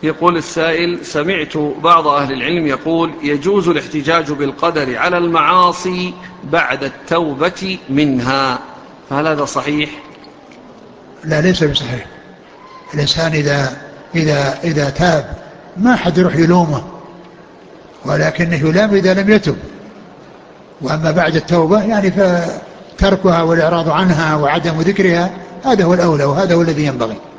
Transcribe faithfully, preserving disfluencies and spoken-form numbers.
يقول السائل: سمعت بعض أهل العلم يقول يجوز الاحتجاج بالقدر على المعاصي بعد التوبة منها، فهل هذا صحيح؟ لا، ليس بصحيح. الإنسان إذا, إذا, إذا تاب ما حد يروح يلومه، ولكنه يلام إذا لم يتب. وأما بعد التوبة يعني فتركها والإعراض عنها وعدم ذكرها هذا هو الأولى وهذا هو الذي ينبغي.